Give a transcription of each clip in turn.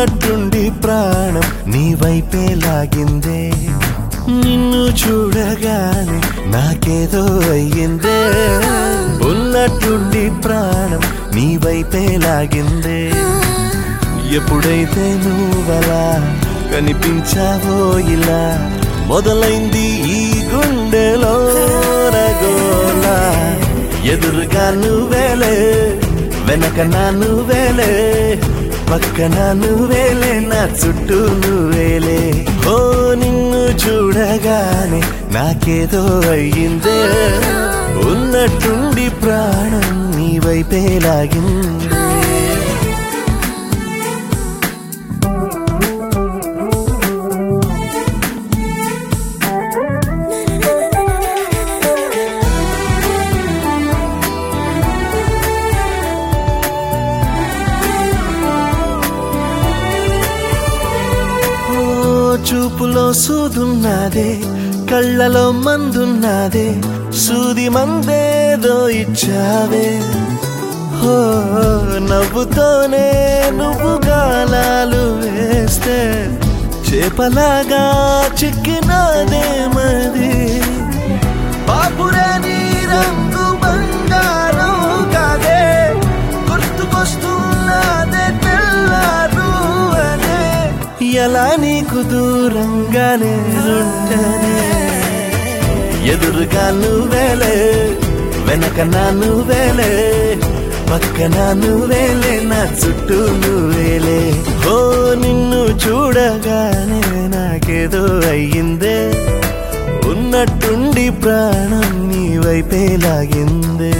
ఉన్నట్టుండి ప్రాణం నీ వైపే లాగిందే నిన్ను చూడగానే నాకేదో అయ్యిందే ఉన్నట్టుండి ప్రాణం నీ వైపే లాగిందే ఎప్పుడైతే నువ్వలా కనిపించావో ఇలా మొదలైంది ఈ గుండెలో రగోలా ఎదురుగా నువ్వేలే వెనక నా నువ్వేలే పక్కన నువ్వేలే నా చుట్టూ నువ్వేలే ఓ నిన్ను చూడగానే నాకేదో అయ్యిందే ఉన్నట్టుండి ప్రాణం నీ వైపే లాగిందే చూపులో సూదున్నదే కళ్ళలో మందున్నదే సూది మందేదో ఇచ్చావే హో నవ్వుతోనే నువ్వు గాలాలు వేస్తే చేపలాగా చిక్కినాదే మది బాపురే నీ రంగు బంగారం కాదే గుర్తుకొస్తున్నదే తెల్లారు అనే ఎలా నీకు దూరంగానే ఉంటనే ఎదురుగా నువ్వేలే వెనక నా నువ్వేలే పక్కన నువ్వేలే నా చుట్టూ నువ్వేలే ఓ నిన్ను చూడగానే నాకేదో అయ్యిందే ఉన్నట్టుండి ప్రాణం నీ వైపే లాగిందే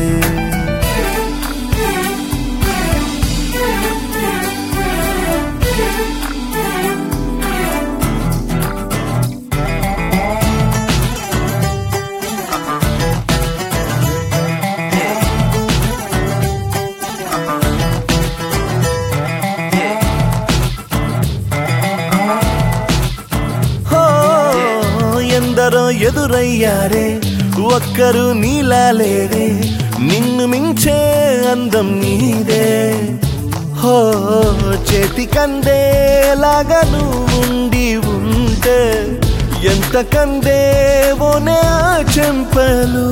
ఎందరో ఎదురయ్యారే ఒక్కరు నీలా లేరే నిన్ను మించే అందం నీదే హో చేతికందేలాగా నువ్వుండి ఉంటే ఎంత కందేవోనే ఆ చెంపలు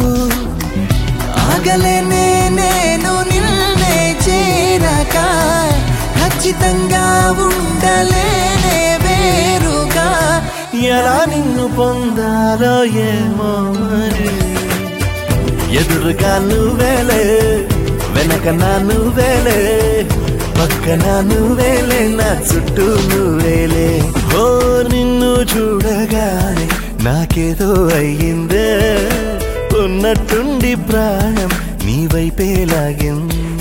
ఆగలేనే నేను నిన్నే చేరక ఖచ్చితంగా ఉండలేనే వేరుగా ఎలా నిన్ను పొందాలో ఏమో మరి ఎదురుగా నువ్వేలే వెనక నా నువ్వేలే పక్కన నువ్వేలే నా చుట్టూ నువ్వేలే ఓ నిన్ను చూడగానే నాకేదో అయ్యిందే ఉన్నట్టుండి ప్రాణం నీ వైపే లాగింది